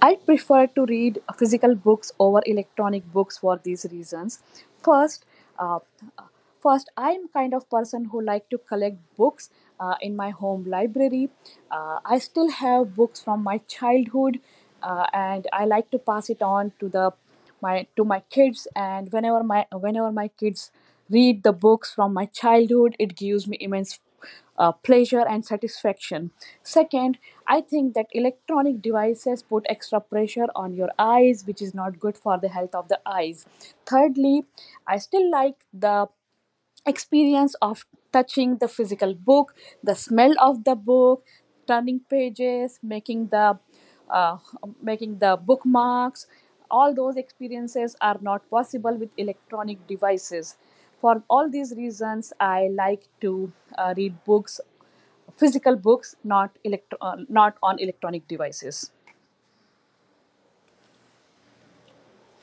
I prefer to read physical books over electronic books for these reasons. First, uh, first, I'm kind of person who like to collect books in my home library. I still have books from my childhood, and I like to pass it on to my kids. And whenever my kids read the books from my childhood, it gives me immense pleasure and satisfaction. Second, I think that electronic devices put extra pressure on your eyes, which is not good for the health of the eyes. Thirdly, I still like the experience of touching the physical book, the smell of the book, turning pages, uh, making the bookmarks. All those experiences are not possible with electronic devices. For all these reasons, I like to read books, physical books, not on electronic devices.